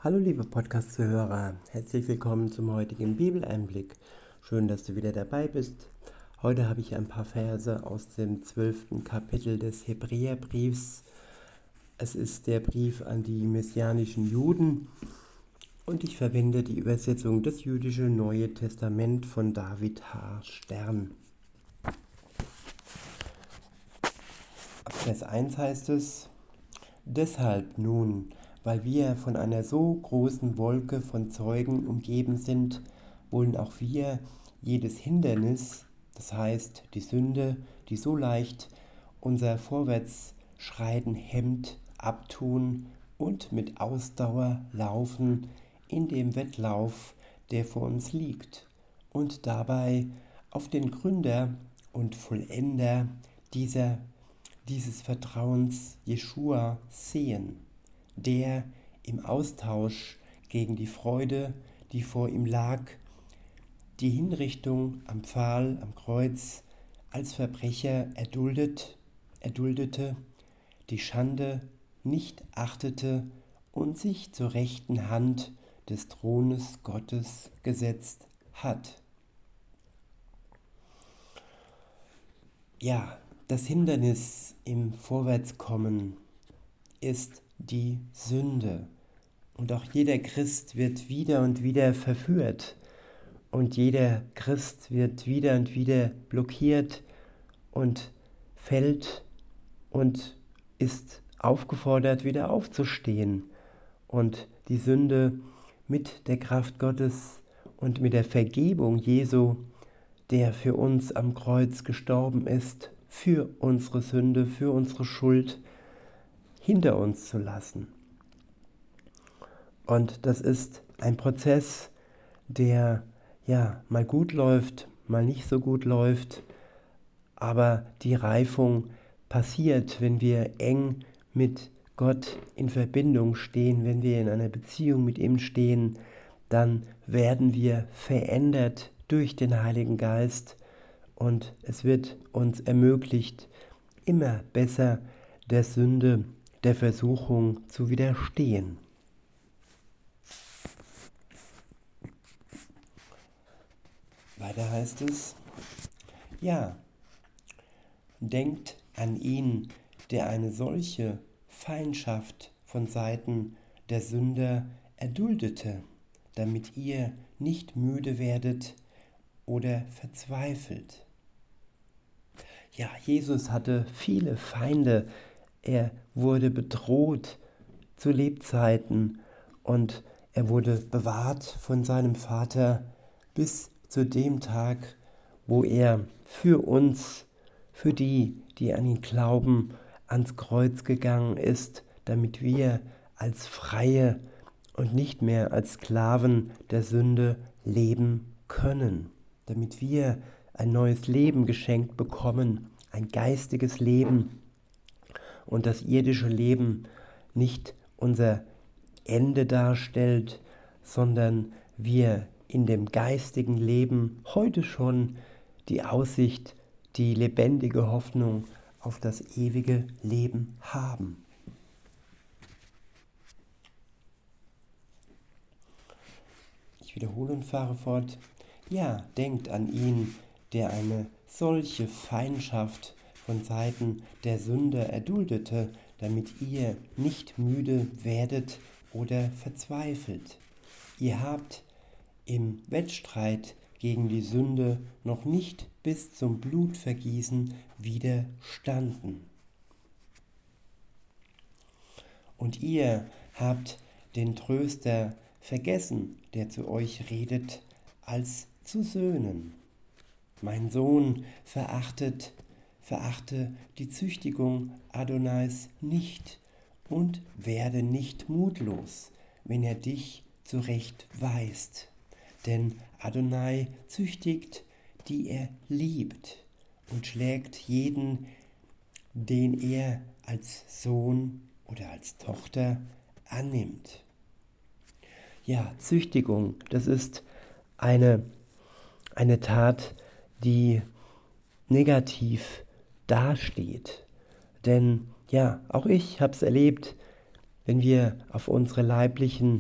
Hallo liebe Podcast-Zuhörer, herzlich willkommen zum heutigen Bibeleinblick. Schön, dass du wieder dabei bist. Heute habe ich ein paar Verse aus dem 12. Kapitel des Hebräerbriefs. Es ist der Brief an die messianischen Juden und ich verwende die Übersetzung des Jüdische Neue Testament von David H. Stern. Ab Vers 1 heißt es: Deshalb nun, weil wir von einer so großen Wolke von Zeugen umgeben sind, wollen auch wir jedes Hindernis, das heißt die Sünde, die so leicht unser Vorwärtsschreiten hemmt, abtun und mit Ausdauer laufen in dem Wettlauf, der vor uns liegt, und dabei auf den Gründer und Vollender dieses Vertrauens, Jeschua, sehen, der im Austausch gegen die Freude, die vor ihm lag, die Hinrichtung am Pfahl, am Kreuz, als Verbrecher erduldete, die Schande nicht achtete und sich zur rechten Hand des Thrones Gottes gesetzt hat. Ja, das Hindernis im Vorwärtskommen ist die Sünde. Und auch jeder Christ wird wieder und wieder verführt. Und jeder Christ wird wieder und wieder blockiert und fällt und ist aufgefordert, wieder aufzustehen und die Sünde mit der Kraft Gottes und mit der Vergebung Jesu, der für uns am Kreuz gestorben ist, für unsere Sünde, für unsere Schuld, hinter uns zu lassen. Und das ist ein Prozess, der mal gut läuft, mal nicht so gut läuft, aber die Reifung passiert, wenn wir eng mit Gott in Verbindung stehen, wenn wir in einer Beziehung mit ihm stehen, dann werden wir verändert durch den Heiligen Geist und es wird uns ermöglicht, immer besser der Sünde, der Versuchung zu widerstehen. Weiter heißt es: Ja, denkt an ihn, der eine solche Feindschaft von Seiten der Sünder erduldete, damit ihr nicht müde werdet oder verzweifelt. Ja, Jesus hatte viele Feinde. Er wurde bedroht zu Lebzeiten und er wurde bewahrt von seinem Vater bis zu dem Tag, wo er für uns, für die, die an ihn glauben, ans Kreuz gegangen ist, damit wir als Freie und nicht mehr als Sklaven der Sünde leben können, damit wir ein neues Leben geschenkt bekommen, ein geistiges Leben und das irdische Leben nicht unser Ende darstellt, sondern wir in dem geistigen Leben heute schon die Aussicht, die lebendige Hoffnung auf das ewige Leben haben. Ich wiederhole und fahre fort. Ja, denkt an ihn, der eine solche Feindschaft von Seiten der Sünder erduldete, damit ihr nicht müde werdet oder verzweifelt. Ihr habt im Wettstreit gegen die Sünde noch nicht bis zum Blutvergießen widerstanden. Und ihr habt den Tröster vergessen, der zu euch redet, als zu Söhnen. Mein Sohn, verachte die Züchtigung Adonais nicht und werde nicht mutlos, wenn er dich zurechtweist. Denn Adonai züchtigt, die er liebt, und schlägt jeden, den er als Sohn oder als Tochter annimmt. Ja, Züchtigung, das ist eine Tat, die negativ dasteht. Denn ja, auch ich habe es erlebt, wenn wir auf unsere leiblichen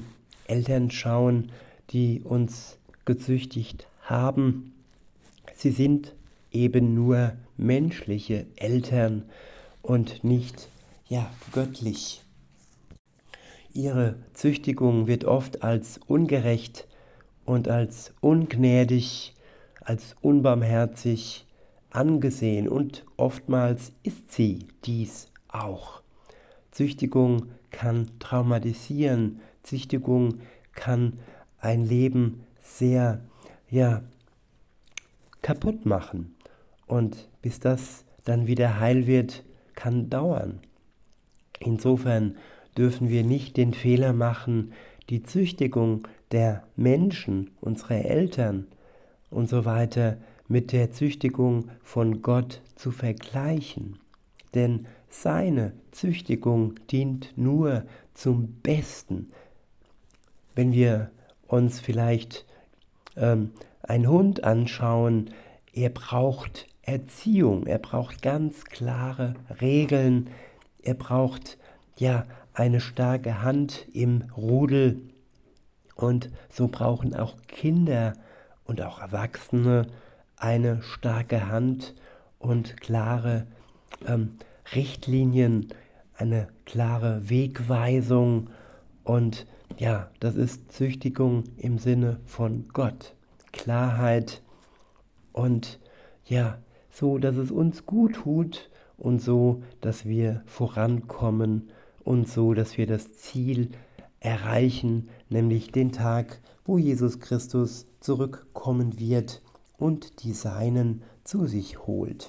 Eltern schauen, die uns gezüchtigt haben. Sie sind eben nur menschliche Eltern und nicht, ja, göttlich. Ihre Züchtigung wird oft als ungerecht und als ungnädig, als unbarmherzig angesehen und oftmals ist sie dies auch. Züchtigung kann traumatisieren, Züchtigung kann ein Leben sehr, ja, kaputt machen. Und bis das dann wieder heil wird, kann dauern. Insofern dürfen wir nicht den Fehler machen, die Züchtigung der Menschen, unserer Eltern und so weiter mit der Züchtigung von Gott zu vergleichen. Denn seine Züchtigung dient nur zum Besten. Wenn wir uns vielleicht einen Hund anschauen, er braucht Erziehung, er braucht ganz klare Regeln, er braucht ja eine starke Hand im Rudel und so brauchen auch Kinder und auch Erwachsene eine starke Hand und klare Richtlinien, eine klare Wegweisung und ja, das ist Züchtigung im Sinne von Gott. Klarheit und ja, so, dass es uns gut tut und so, dass wir vorankommen und so, dass wir das Ziel erreichen, nämlich den Tag, wo Jesus Christus zurückkommen wird und die Seinen zu sich holt.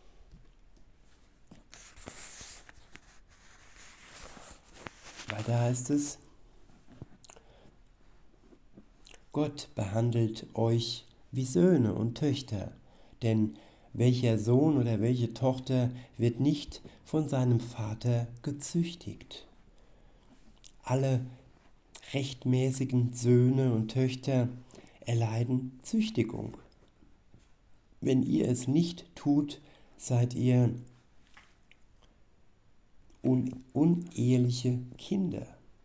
Weiter heißt es, Gott behandelt euch wie Söhne und Töchter, denn welcher Sohn oder welche Tochter wird nicht von seinem Vater gezüchtigt? Alle rechtmäßigen Söhne und Töchter erleiden Züchtigung. Wenn ihr es nicht tut, seid ihr uneheliche Kinder.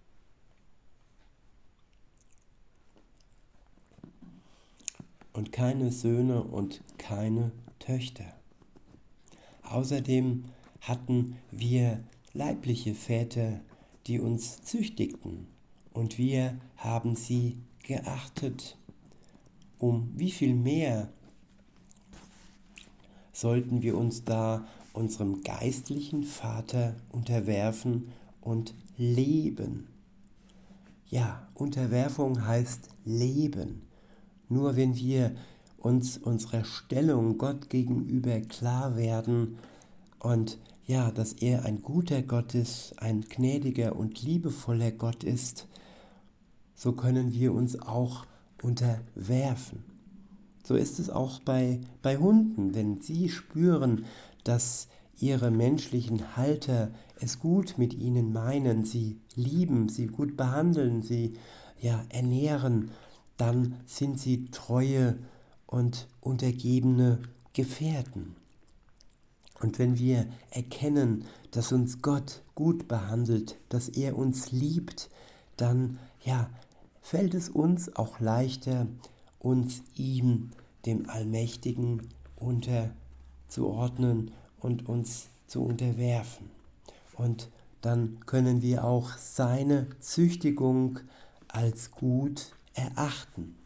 Und keine Söhne und keine Töchter. Außerdem hatten wir leibliche Väter, die uns züchtigten, und wir haben sie geachtet. Um wie viel mehr sollten wir uns da unserem geistlichen Vater unterwerfen und leben? Ja, Unterwerfung heißt Leben. Nur wenn wir uns unserer Stellung Gott gegenüber klar werden und ja, dass er ein guter Gott ist, ein gnädiger und liebevoller Gott ist, so können wir uns auch unterwerfen. So ist es auch bei Hunden, wenn sie spüren, dass ihre menschlichen Halter es gut mit ihnen meinen, sie lieben, sie gut behandeln, sie ja, ernähren, dann sind sie treue und untergebene Gefährten. Und wenn wir erkennen, dass uns Gott gut behandelt, dass er uns liebt, dann ja, fällt es uns auch leichter, uns ihm, dem Allmächtigen, unterzuordnen und uns zu unterwerfen. Und dann können wir auch seine Züchtigung als gut erachten.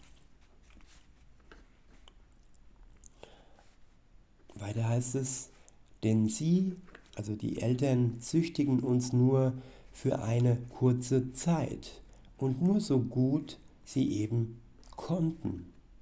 Weiter heißt es, denn sie, also die Eltern, züchtigen uns nur für eine kurze Zeit und nur so gut sie eben konnten.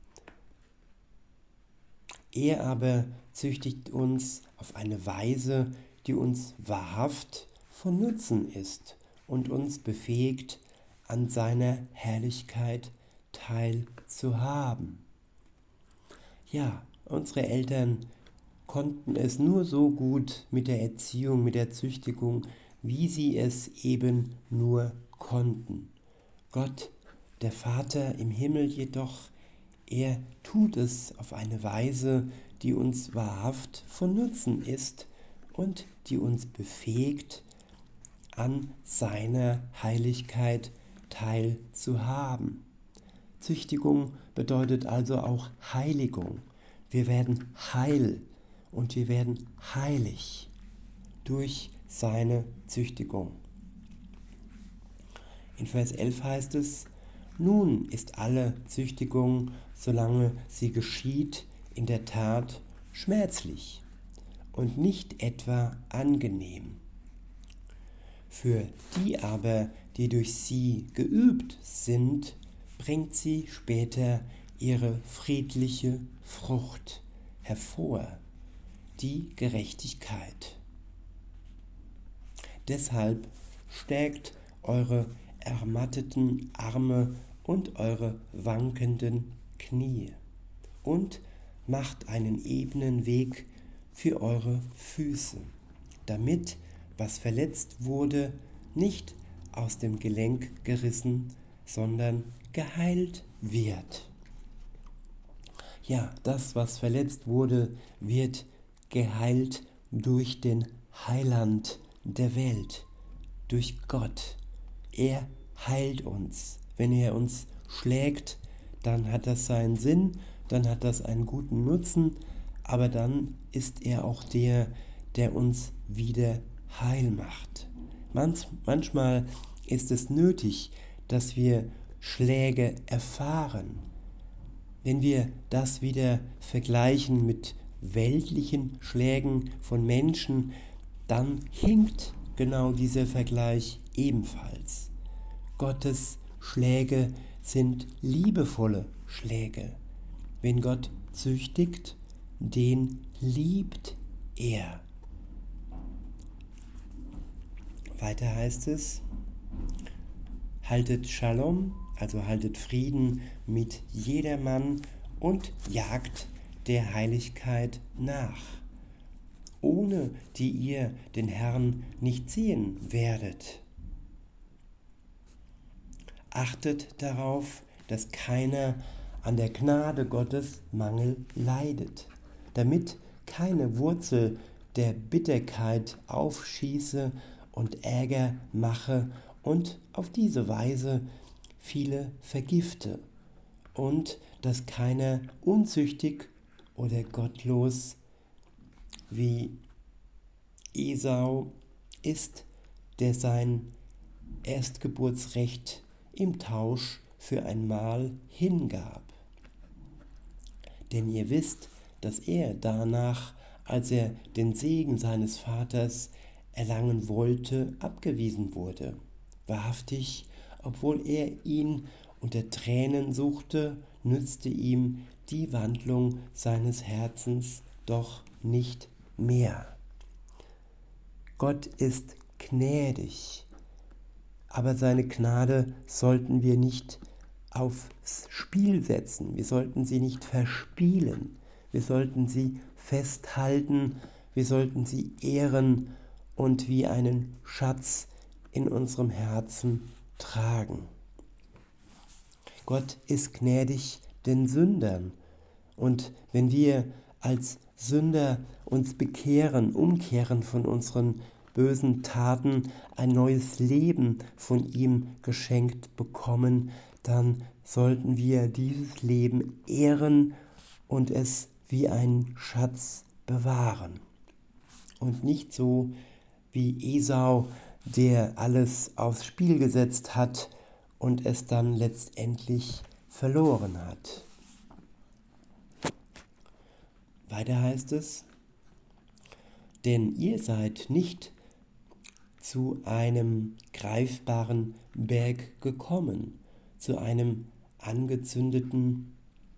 Er aber züchtigt uns auf eine Weise, die uns wahrhaft von Nutzen ist und uns befähigt, an seiner Herrlichkeit teilzuhaben. Ja, unsere Eltern konnten es nur so gut mit der Erziehung, mit der Züchtigung, wie sie es eben nur konnten. Gott, der Vater im Himmel jedoch, er tut es auf eine Weise, die uns wahrhaft von Nutzen ist und die uns befähigt, an seiner Heiligkeit Teil zu haben. Züchtigung bedeutet also auch Heiligung. Wir werden heil und wir werden heilig durch seine Züchtigung. In Vers 11 heißt es: Nun ist alle Züchtigung, solange sie geschieht, in der Tat schmerzlich und nicht etwa angenehm. Für die aber, die durch sie geübt sind, bringt sie später ihre friedliche Frucht hervor, die Gerechtigkeit. Deshalb stärkt eure ermatteten Arme und eure wankenden Knie und macht einen ebenen Weg für eure Füße, damit, was verletzt wurde, nicht aus dem Gelenk gerissen, sondern geheilt wird. Ja, das, was verletzt wurde, wird geheilt durch den Heiland der Welt, durch Gott. Er heilt uns. Wenn er uns schlägt, dann hat das seinen Sinn, dann hat das einen guten Nutzen, aber dann ist er auch der, der uns wieder heil macht. Manchmal ist es nötig, dass wir Schläge erfahren. Wenn wir das wieder vergleichen mit weltlichen Schlägen von Menschen, dann hinkt genau dieser Vergleich ebenfalls. Gottes Schläge sind liebevolle Schläge. Wenn Gott züchtigt, den liebt er. Weiter heißt es: Haltet Shalom, also haltet Frieden mit jedermann und jagt der Heiligkeit nach, ohne die ihr den Herrn nicht sehen werdet. Achtet darauf, dass keiner an der Gnade Gottes Mangel leidet, damit keine Wurzel der Bitterkeit aufschieße und Ärger mache und auf diese Weise viele vergifte, und dass keiner unzüchtig oder gottlos wie Esau ist, der sein Erstgeburtsrecht im Tausch für ein Mahl hingab. Denn ihr wisst, dass er danach, als er den Segen seines Vaters erlangen wollte, abgewiesen wurde. Wahrhaftig, obwohl er ihn unter Tränen suchte, nützte ihm die Wandlung seines Herzens doch nicht mehr. Gott ist gnädig, aber seine Gnade sollten wir nicht aufs Spiel setzen. Wir sollten sie nicht verspielen. Wir sollten sie festhalten. Wir sollten sie ehren und wie einen Schatz in unserem Herzen tragen. Gott ist gnädig den Sündern. Und wenn wir als Sünder uns bekehren, umkehren von unseren bösen Taten, ein neues Leben von ihm geschenkt bekommen, dann sollten wir dieses Leben ehren und es wie einen Schatz bewahren. Und nicht so wie Esau, der alles aufs Spiel gesetzt hat und es dann letztendlich verloren hat. Weiter heißt es: Denn ihr seid nicht zu einem greifbaren Berg gekommen, zu einem angezündeten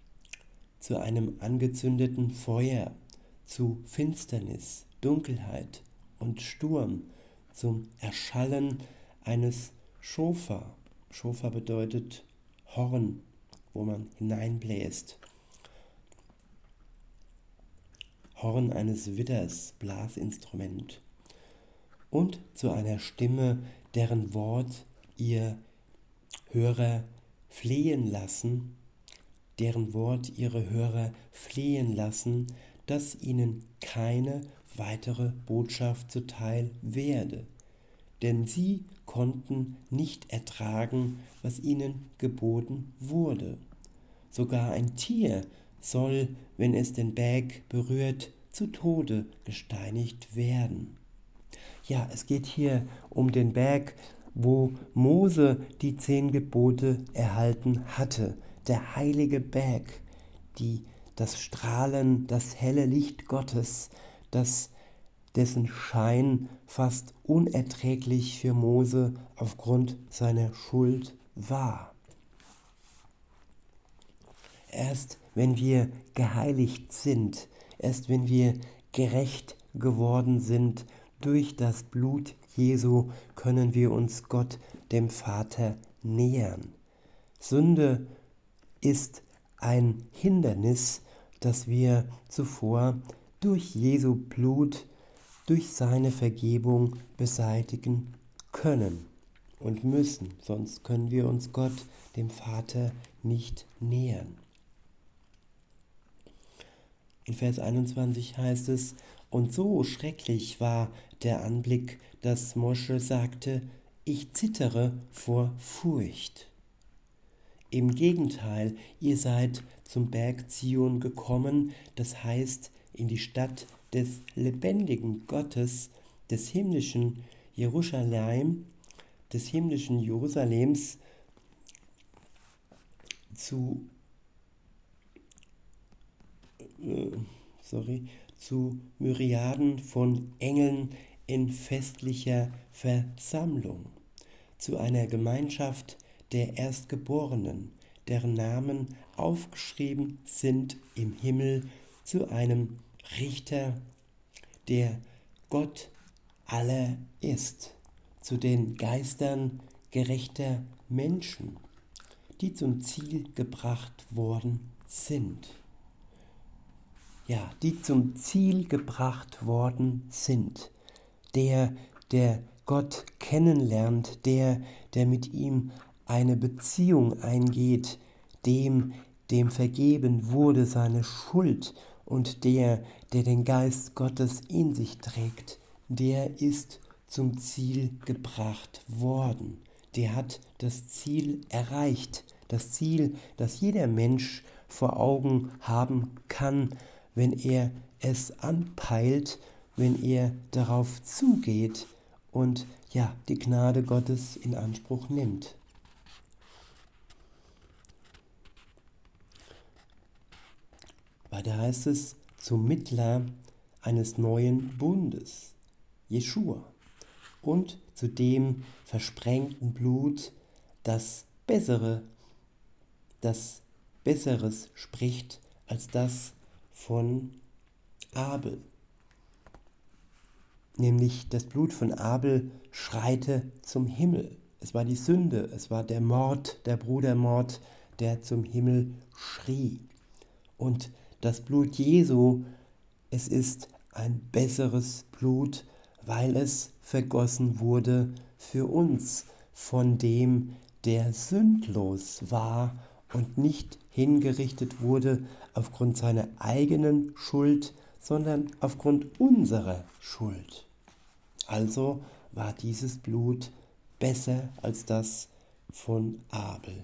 Feuer, zu Finsternis, Dunkelheit und Sturm, zum Erschallen eines Schofar. Schofar bedeutet Horn, wo man hineinbläst. Horn eines Widders, Blasinstrument. Und zu einer Stimme, deren Wort ihr Hörer flehen lassen, dass ihnen keine weitere Botschaft zuteil werde, denn sie konnten nicht ertragen, was ihnen geboten wurde. Sogar ein Tier soll, wenn es den Berg berührt, zu Tode gesteinigt werden. Ja, es geht hier um den Berg, wo Mose die 10 Gebote erhalten hatte. Der heilige Berg, das Strahlen, das helle Licht Gottes, dessen Schein fast unerträglich für Mose aufgrund seiner Schuld war. Erst wenn wir geheiligt sind, erst wenn wir gerecht geworden sind durch das Blut Jesu, können wir uns Gott, dem Vater, nähern. Sünde ist ein Hindernis, das wir zuvor durch Jesu Blut, durch seine Vergebung beseitigen können und müssen. Sonst können wir uns Gott, dem Vater, nicht nähern. In Vers 21 heißt es, und so schrecklich war der Anblick, dass Mosche sagte, ich zittere vor Furcht. Im Gegenteil, ihr seid zum Berg Zion gekommen, das heißt in die Stadt des lebendigen Gottes, des himmlischen Jerusalem, zu Myriaden von Engeln in festlicher Versammlung, zu einer Gemeinschaft der Erstgeborenen, deren Namen aufgeschrieben sind im Himmel, zu einem Richter, der Gott aller ist, zu den Geistern gerechter Menschen, die zum Ziel gebracht worden sind. Ja, die zum Ziel gebracht worden sind. Der Gott kennenlernt, der mit ihm eine Beziehung eingeht, dem vergeben wurde seine Schuld und der den Geist Gottes in sich trägt, der ist zum Ziel gebracht worden. Der hat das Ziel erreicht, das Ziel, das jeder Mensch vor Augen haben kann, wenn er es anpeilt, wenn er darauf zugeht und ja, die Gnade Gottes in Anspruch nimmt. Weiter heißt es, zum Mittler eines neuen Bundes, Jeschua, und zu dem versprengten Blut, das Besseres spricht als das von Abel. Nämlich das Blut von Abel schreite zum Himmel. Es war die Sünde, es war der Mord, der Brudermord, der zum Himmel schrie. Und das Blut Jesu, es ist ein besseres Blut, weil es vergossen wurde für uns, von dem, der sündlos war und nicht hingerichtet wurde aufgrund seiner eigenen Schuld, sondern aufgrund unserer Schuld. Also war dieses Blut besser als das von Abel.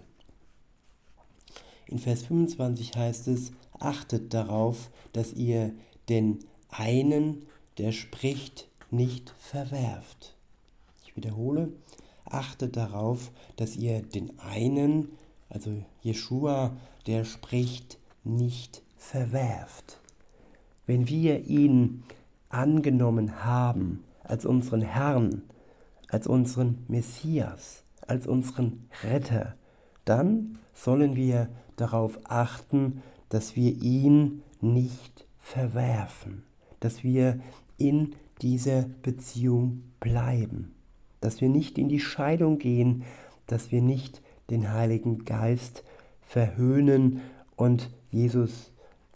In Vers 25 heißt es, achtet darauf, dass ihr den einen, der spricht, nicht verwerft. Ich wiederhole, achtet darauf, dass ihr den einen, also Jeschua, der spricht, nicht verwerft. Wenn wir ihn angenommen haben als unseren Herrn, als unseren Messias, als unseren Retter, dann sollen wir darauf achten, dass wir ihn nicht verwerfen, dass wir in dieser Beziehung bleiben, dass wir nicht in die Scheidung gehen, dass wir nicht den Heiligen Geist verhöhnen und Jesus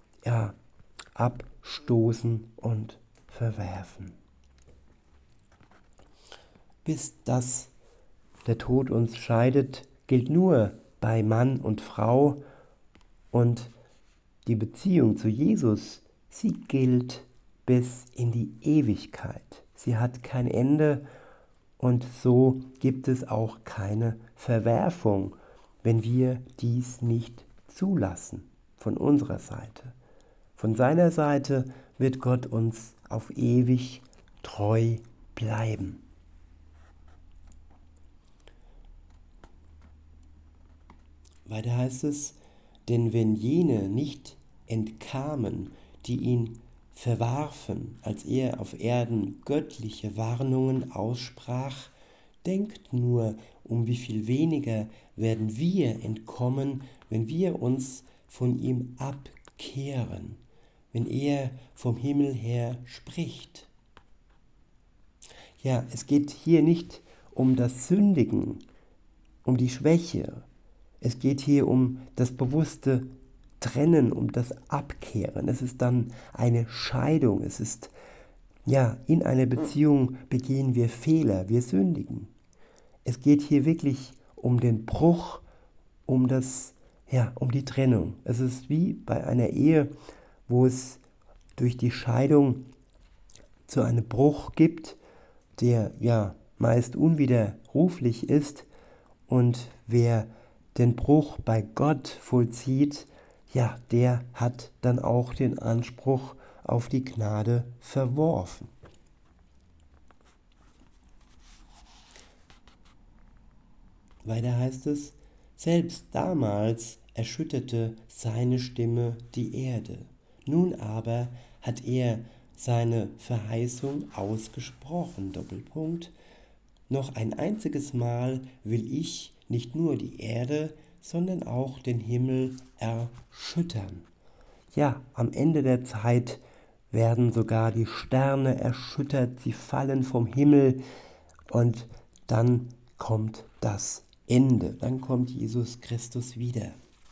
abstoßen und verwerfen. Bis dass der Tod uns scheidet, gilt nur bei Mann und Frau, und die Beziehung zu Jesus, sie gilt bis in die Ewigkeit. Sie hat kein Ende Und so gibt es auch keine Verwerfung, wenn wir dies nicht zulassen von unserer Seite. Von seiner Seite wird Gott uns auf ewig treu bleiben. Weiter heißt es, denn wenn jene nicht entkamen, die ihn verwarfen, als er auf Erden göttliche Warnungen aussprach, denkt nur, um wie viel weniger werden wir entkommen, wenn wir uns von ihm abkehren, wenn er vom Himmel her spricht. Ja, es geht hier nicht um das Sündigen, um die Schwäche. Es geht hier um das bewusste Trennen, um das Abkehren. Es ist dann eine Scheidung. Es ist, ja, in einer Beziehung begehen wir Fehler, wir sündigen. Es geht hier wirklich um den Bruch, um die Trennung. Es ist wie bei einer Ehe, wo es durch die Scheidung zu einem Bruch gibt, der ja meist unwiderruflich ist, und wer den Bruch bei Gott vollzieht, ja, der hat dann auch den Anspruch auf die Gnade verworfen. Weiter heißt es, selbst damals erschütterte seine Stimme die Erde. Nun aber hat er seine Verheißung ausgesprochen. Doppelpunkt. Noch ein einziges Mal will ich nicht nur die Erde, sondern auch den Himmel erschüttern. Ja, am Ende der Zeit werden sogar die Sterne erschüttert, sie fallen vom Himmel und dann kommt das Ende, dann kommt Jesus Christus wieder.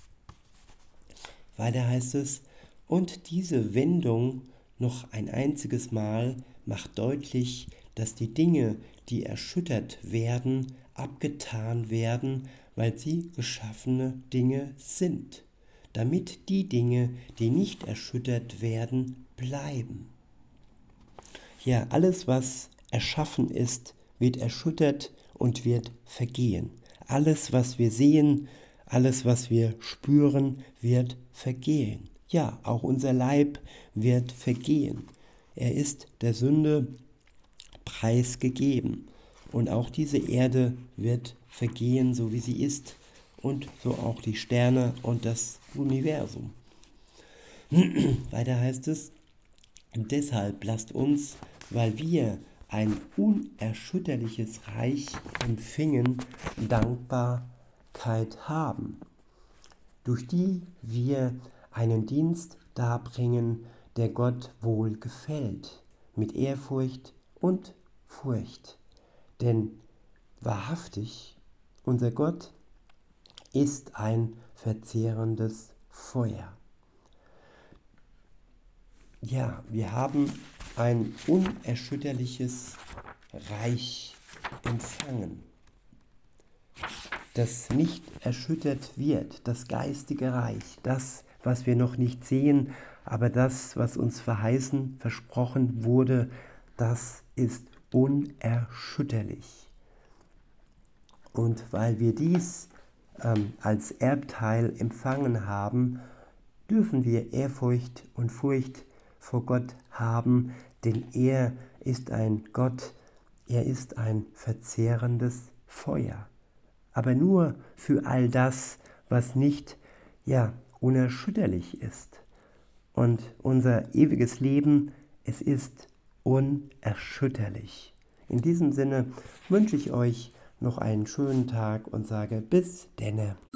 Weiter heißt es, und diese Wendung noch ein einziges Mal macht deutlich, dass die Dinge, die erschüttert werden, abgetan werden, weil sie geschaffene Dinge sind, damit die Dinge, die nicht erschüttert werden, bleiben. Ja, alles, was erschaffen ist, wird erschüttert und wird vergehen. Alles, was wir sehen, alles, was wir spüren, wird vergehen. Ja, auch unser Leib wird vergehen. Er ist der Sünde preisgegeben. Und auch diese Erde wird vergehen, so wie sie ist. Und so auch die Sterne und das Universum. Weiter heißt es, deshalb lasst uns, weil wir ein unerschütterliches Reich empfingen, Dankbarkeit haben, durch die wir einen Dienst darbringen, der Gott wohl gefällt, mit Ehrfurcht und Furcht. Denn wahrhaftig, unser Gott ist ein verzehrendes Feuer. Ja, wir haben ein unerschütterliches Reich empfangen, das nicht erschüttert wird, das geistige Reich, das, was wir noch nicht sehen, aber das, was uns verheißen, versprochen wurde, das ist unerschütterlich. Und weil wir dies als Erbteil empfangen haben, dürfen wir Ehrfurcht und Furcht vor Gott haben, denn er ist ein Gott, er ist ein verzehrendes Feuer. Aber nur für all das, was nicht, unerschütterlich ist. Und unser ewiges Leben, es ist unerschütterlich. In diesem Sinne wünsche ich euch noch einen schönen Tag und sage bis denne.